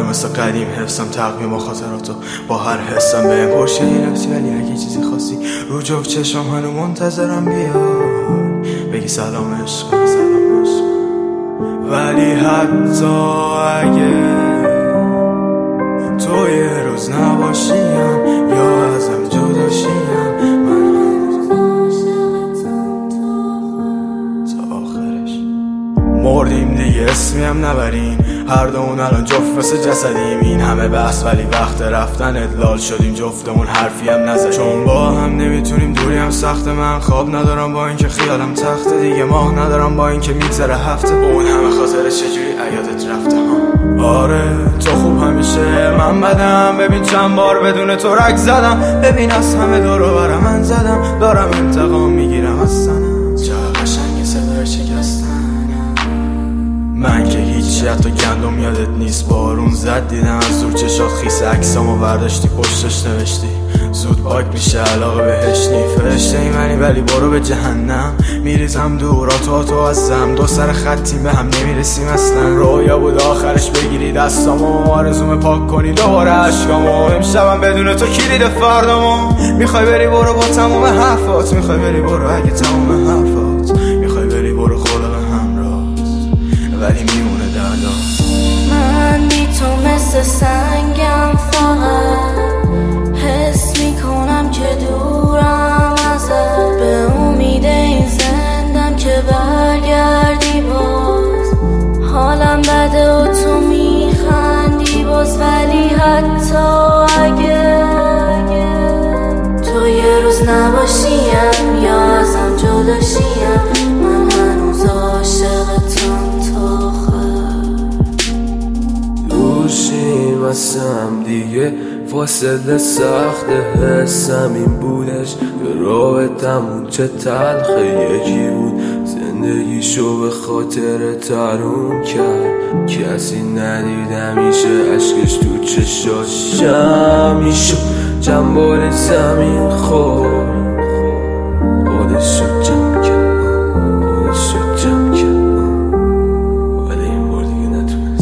مثل قدیم حفظم تقویم و خاطراتو با هر حسم به این پرشه نفسی، ولی اگه چیزی خواستی رو جفت چشم هنو منتظرم بیای بگی سلام عشقم، سلام عشقم. ولی حتی اگه تو یه روز نباشیم یا ازم جدا شیم، من تا آخرش مردیم دیگه، اسمی هم نبرین، هر دومون الان جفت مثل جسدیم. این همه بحث ولی وقت رفتن ادلال شدیم جفتمون، حرفی هم نزد چون با هم نمیتونیم، دوری هم سخت. من خواب ندارم با اینکه خیالم تخته، دیگه ماه ندارم با اینکه میگذره هفته. اون همه خاطره چجوری ایادت رفته ها؟ آره تو خوب همیشه، من بدم. ببین چند بار بدون تو رک زدم، ببین از همه دور و بر من زدم، دارم انتقام میگیرم از سنم. چه قشنگ صدای شکستن من که هیچی، حتی گندم یادت نیست. بارون زد دیدم از دور چشات خیس، عکسامو برداشتی پشتش نوشتی زود پاک میشه علاقه بهش نی. فرشته ای منی ولی برو به جهنم، میریزم دورا تو ازم، دو سر خطیم به هم نمیرسیم اصلا. رویا بود آخرش بگیری دستامو، آرزوم پاک کنی دوباره عشقامو. امشبم بدون تو کلید فردامو، میخوای بری برو با تموم حرفات، میخوای بری برو اگه تموم حرفات، میخوای بری برو خدا به همراست ولی میمونه دردا. من بی تو مثل سنگم، فقط حس میکنم که دورم ازت، به امید این زندم که برگردی باز. حالم بده و تو میخندی باز، ولی حتی اگه تو یه روز نباشیم یا ازم جدا شیم، من هنوز عاشقتم تا آخر. دوشیم از هم دیگه، فاصله سخت حسم این بودش که رابطمون چه تلخه یکی بود. زندگیشو به خاطر ترون کرد، کسی ندیدم میشه عشقش تو چشاش جمعی شد. چند بار زمین خورد خودش شد جمع کرد، خودش شد جمع کرد، ولی این بار دیگه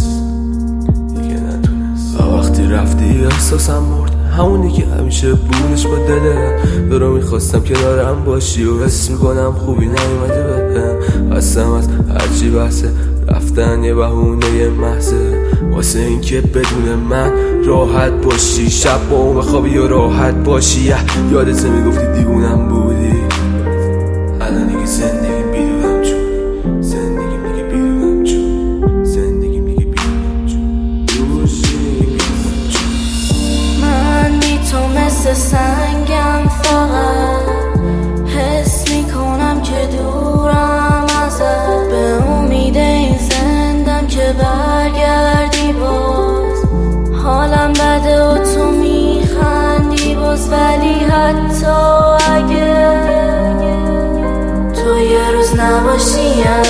نتونست. وقتی رفتی احساسم مرد، همونی که همیشه بودش با دلت. برو میخواستم کنارم باشی و حس میکنم خوبی نیومده بهم. هستم از هرچی بحثه، رفتن یه بهونه محضه واسه این که بدون من راحت باشی. شب با اون بخوابی و راحت باشی. یادت میگفتی دیوونم بودی، الان دیگه زندگی بیدونم چون، زندگی میگه بیدونم چون، زندگی میگه بیدونم چون، دوشی بیدونم چون. من بی تو مثل سنگم، فقط حس میکنم که دورم ازت، به امید این زندم که برگردی باز. حالم بده و تو میخندی باز، ولی حتی اگه تو یه روز نباشیم